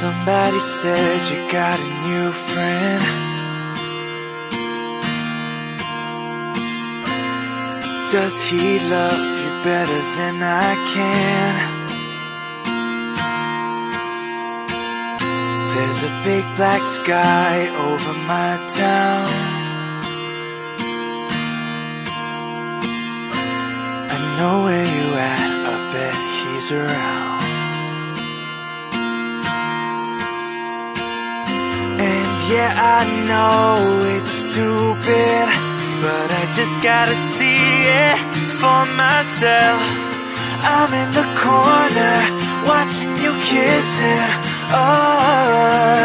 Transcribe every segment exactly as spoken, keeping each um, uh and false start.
Somebody said you got a new friend. Does he love you better than I can? There's a big black sky over my town. I know where you at, I bet he's around. And yeah, I know it's stupid, but I just gotta see it for myself. I'm in the corner, watching you kiss him. Oh,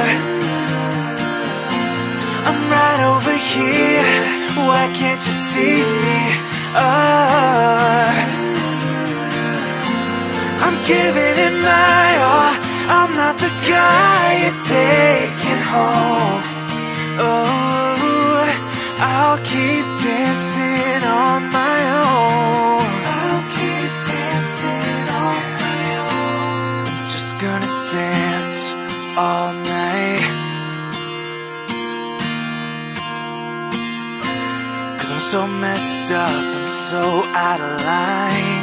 I'm right over here, why can't you see me? Oh, I'm giving it my all, I'm not the guy you're taking home. Oh, I'll keep dancing on my own. I'll keep dancing on my own. I'm just gonna dance all night, 'cause I'm so messed up, I'm so out of line.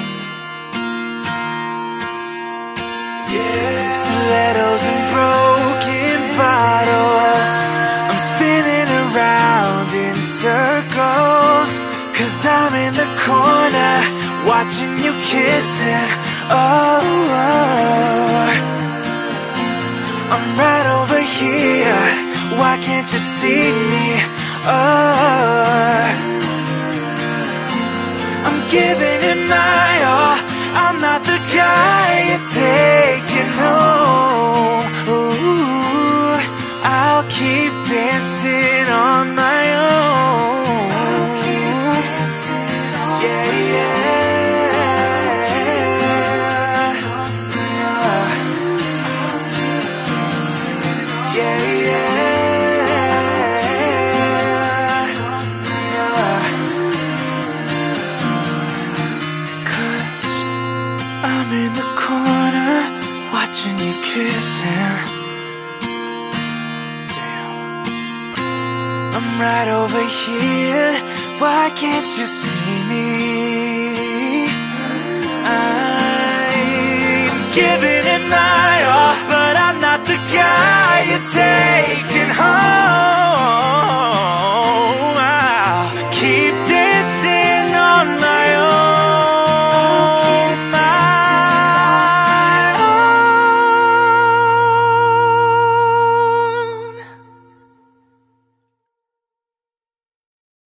Yeah. Stilettos and broken bottles, I'm spinning around in circles, 'cause I'm in the corner, watching you kiss him. Oh, oh, I'm right over here, why can't you see me? Oh, I'm giving it my all, I'm not the guy you're taking home. Ooh, I'll keep dancing on my own. I'll keep dancing on yeah, yeah. Yeah, yeah. 'Cause I'm in the corner, watching you kiss him. I'm right over here, why can't you see me? I'm giving it my